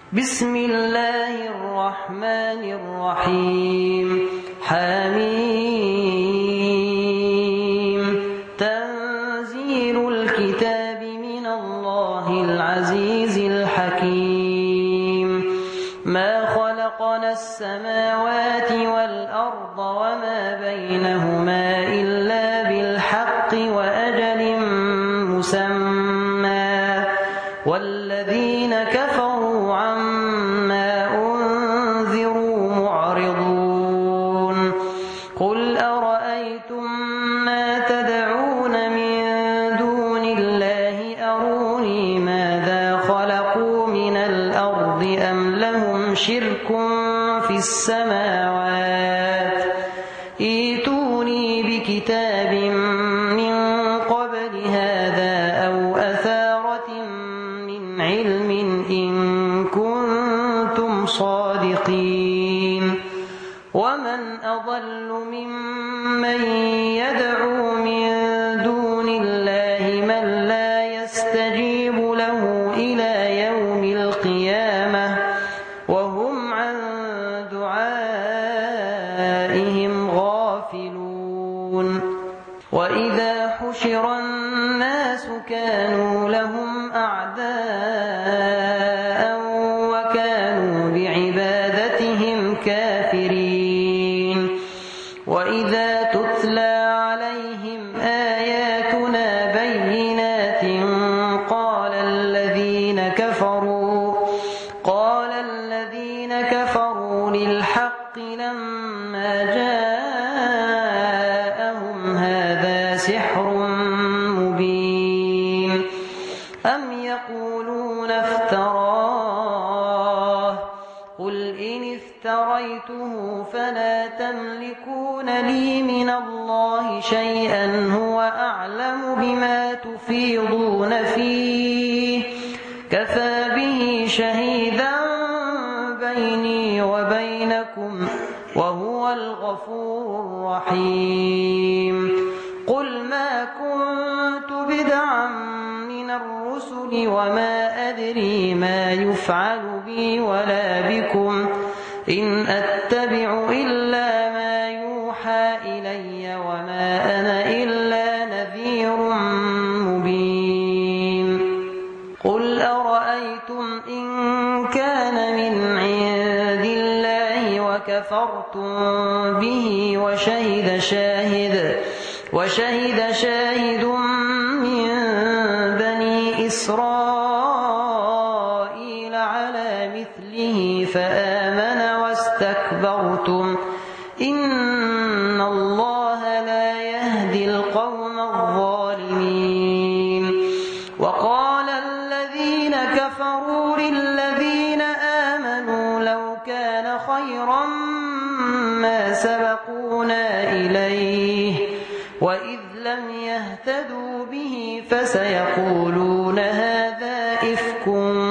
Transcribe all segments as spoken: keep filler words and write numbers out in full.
بسم الله الرحمن الرحيم حميم تنزيل الكتاب من الله العزيز الحكيم ما خلقنا السماوات والأرض وما بينهما إلا بالحق وأجل مسمى والذين كفروا عما أنذروا معرضون قل أرأيتم ما تدعون من دون الله أروني ماذا خلقوا من الأرض أم لهم شرك في السماوات ائتوني بكتاب من قبل هذا أو أثارة من علم إن كنتم صادقين ومن أضل ممن يدعو من دون الله من لا يستجيب له إلى يوم القيامة وهم عن دعائهم غافلون وإذا حشر الناس كانوا لهم أعداء وكانوا بعبادتهم كافرين وإذا تتلى عليهم آياتنا بينات قال الذين كفروا قال الذين كفروا للحق لما جاءهم هذا سحر مبين أم يقولون افتراه قل إن افتريته فلا تملكون لي من الله شيئا هو أعلم بما تفيضون فيه كفى به شهيدا بيني وبينكم وهو الغفور الرحيم قل ما كنت بدعا من الرسل وما أدري ما يفعل بي ولا بكم إن أتبع إلا ما يوحى إلي وما أنا إلا نذير مبين قل أرأيتم إن كان من عند الله وكفرتم به وشهد شاهد وشهد شاهد من بني إسرائيل على مثله فآمن واستكبرتم إن الله لا يهدي القوم الظالمين وقال الذين كفروا للذين آمنوا لو كان خيرا ما سبقونا إليه وإذ لم يهتدوا به فسيقولون هذا إفك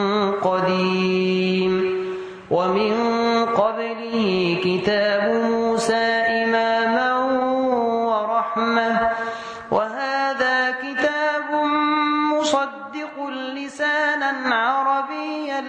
قديم ومن قبله كتاب موسى إماما ورحمة وهذا كتاب مصدق لسانا عربيا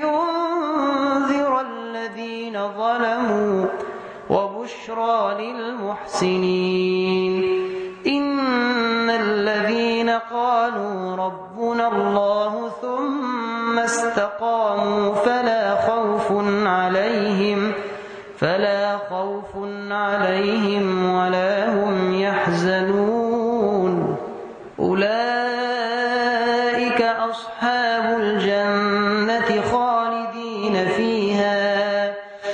لينذر الذين ظلموا وبشرى للمحسنين إن الذين قالوا ربنا الله ثم استقاموا فلا خوف عليهم فلا خوف عليهم ولا هم يحزنون أولئك أصحاب الجنة خالدين فيها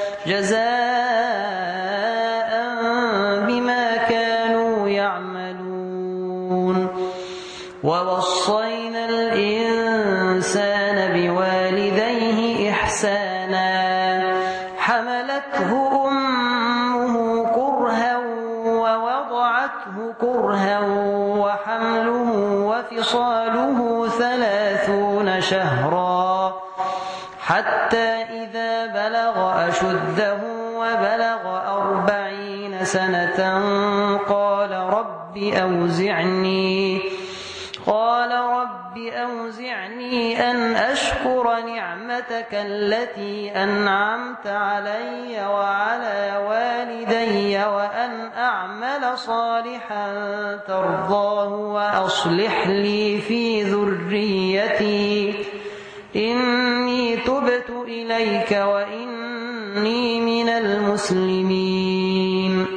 جزاء بما كانوا يعملون ووصينا الإنسان بوالديه إحسانا حملته أمه كرها ووضعته كرها وحمله وفصاله ثلاثون شهرا حتى إذا بلغ أشده وبلغ أربعين سنة قال رب أوزعني قال رب أوزعني أن أشكر نعمتك التي أنعمت علي وعلى والدي وأن أعمل صالحا ترضاه وأصلح لي في ذريتي إني تبت إليك وإني من المسلمين.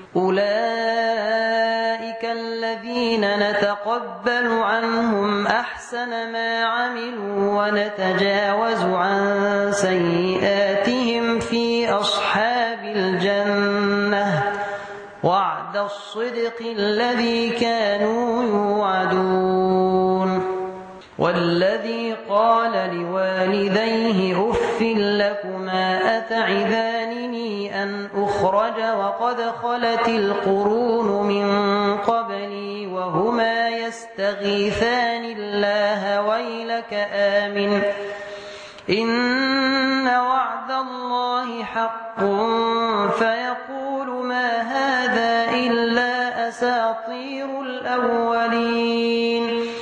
أولئك الذين نتقبل عنهم أحسن ما عملوا ونتجاوز عن سيئاتهم في أصحاب الجنة وعد الصدق الذي كانوا يوعدون. والذي قال لوالديه أف لكما أتعدانني أن أخرج وقد خلت القرون من قبلي وهما يستغيثان الله ويلك آمن إن وعد الله حق فيقول ما هذا إلا أساطير الأولين.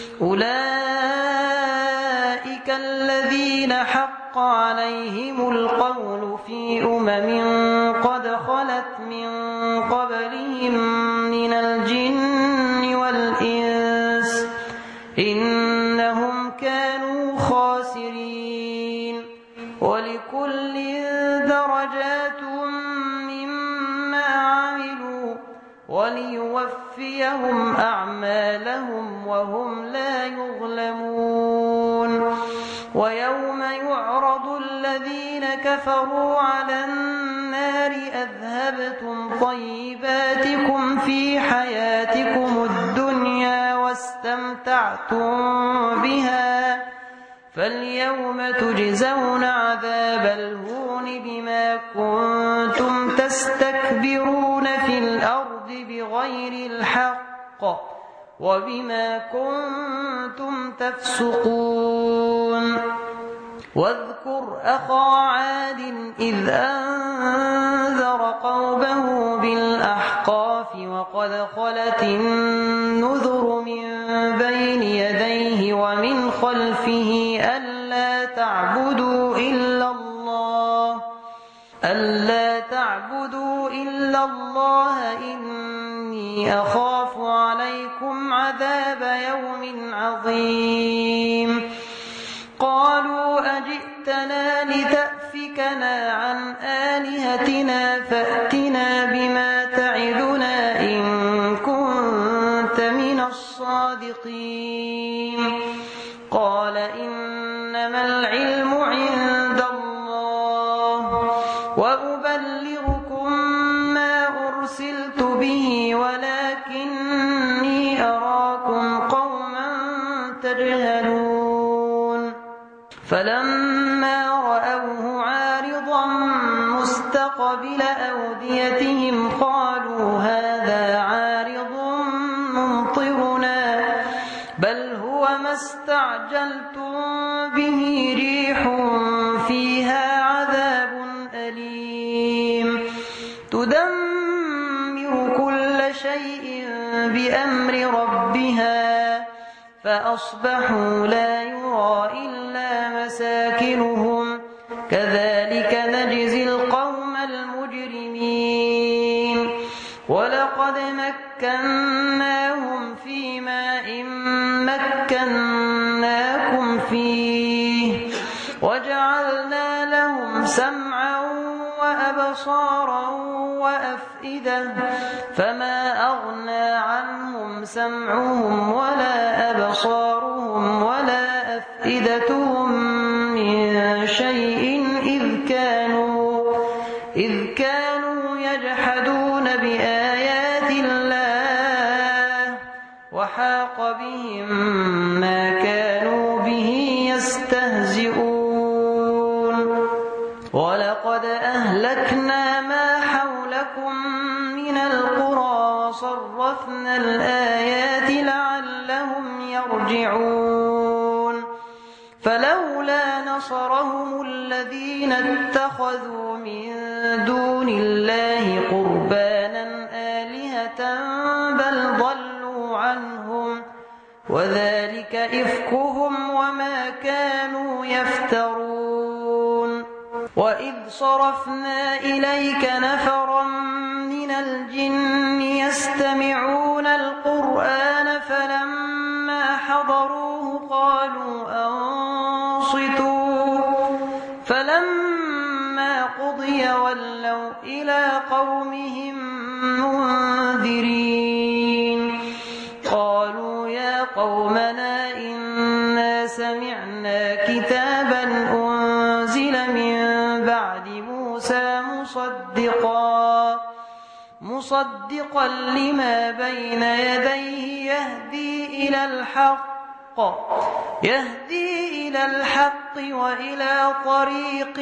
أولئك الذين حق عليهم القول في أمم قد خلت من قبلهم من الجن والإنس إنهم كانوا خاسرين. ولكل درجات مما عملوا وليوفيهم أعمالهم وهم لا يظلمون. ويوم يعرض الذين كفروا على النار أذهبتم طيباتكم في حياتكم الدنيا واستمتعتم بها فاليوم تجزون عذاب الهون بما كنتم تستكبرون في الأرض بغير الحق وبما كنتم تفسقون. واذكر أخا عاد إذ أنذر قومه بالأحقاف وقد خلت النذر من بين يديه ومن خلفه ألا تعبدوا إلا الله ألا تعبدوا إلا الله إني أخاف عليكم عذاب يوم عظيم. قالوا أجئتنا لتأفكنا عن آلهتنا فأتنا بما تعدنا إن كنت من الصادقين. قال إنما العلم عند الله وأبلغكم ما أرسلت به ولكني أراكم قوما تجهلون. فلما رأوه عارضا مستقبل أوديتهم قالوا هذا عارض ممطرنا بل هو ما استعجلتم به ريح فيها عذاب أليم تدمر كل شيء بأمر ربها فأصبحوا لا يرى إلا مساكنهم كذلك نجزي القوم المجرمين. ولقد مكناهم في ماء مكناكم فيه وجعلنا لهم سمعا وأبصارا وأفئدة فما أغنى عنهم سمعهم ولا أبصارهم ولا أفئدتهم من شيء إذ كانوا إذ كانوا يجحدون بآيات الله وحاق بهم ما كانوا به يستهزئون. ولقد أهلكنا ما حولكم من القرى وصرفنا الآيات لعلهم يرجعون. فلولا نصرهم الذين اتخذوا من دون الله قربانا آلهة بل ضلوا عنهم وذلك إفكهم وما يفترون وإذ صرفنا إليك نفرا من الجن يستمعون القرآن فلما حضروه قالوا أنصتوا فلما قضي ولوا إلى قومهم منذرين قالوا يا قومنا إنا سمعنا كتابا أنزل من بعد موسى مصدقا مصدقا لما بين يديه يهدي إلى الحق يهدي إلى الحق وإلى طريق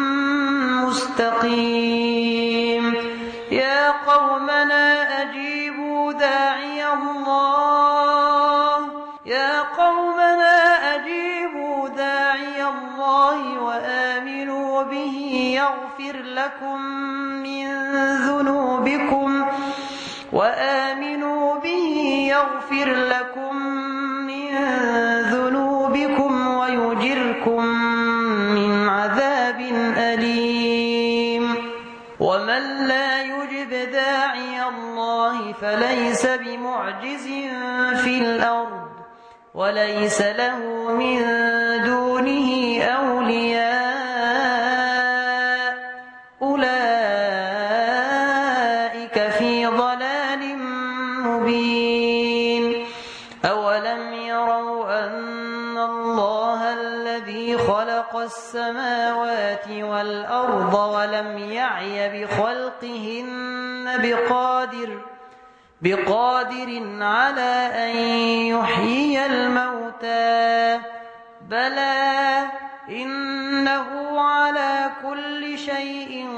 مستقيم يا قومنا أجيبوا داعي الله يا قومنا أجيبوا داعي الله وآمنوا به يغفر لكم من ذنوبكم وآمنوا به يغفر لكم من ذنوبكم ويجركم من عذاب أليم ومن لا يجب داعي الله فليس بمعجز في الأرض وليس له من دونه أولياء أولئك في ضلال مبين أولم يروا أن الله الذي خلق السماوات والأرض ولم يعي بخلقهن بقادر بقادر على أن يحيي الموتى بلى إنه على كل شيء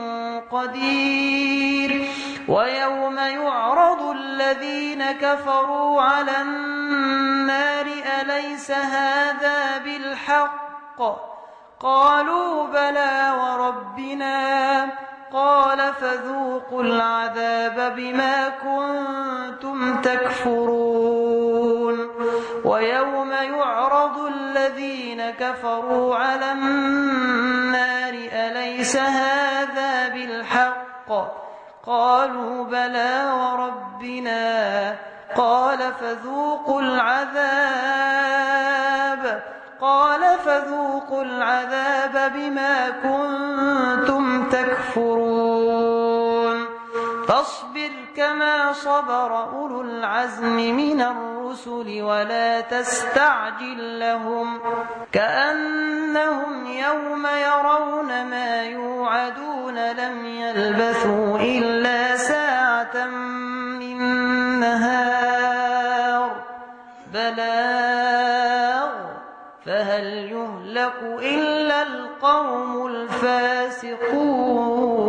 قدير ويوم يعرض الذين كفروا على النار أليس هذا بالحق قالوا بلى وربنا قال فذوقوا العذاب بما كنتم تكفرون ويوم يعرض الذين كفروا على النار أليس هذا بالحق قالوا بلى وربنا قال فذوقوا العذاب قال فذوقوا العذاب بما كنتم تكفرون فاصبر كما صبر أولو العزم من الرسل ولا تستعجل لهم كأنهم يوم يرون ما يوعدون لم يلبثوا إلا ساعة من نهار بلاغ فهل يهلك إلا القوم الفاسقون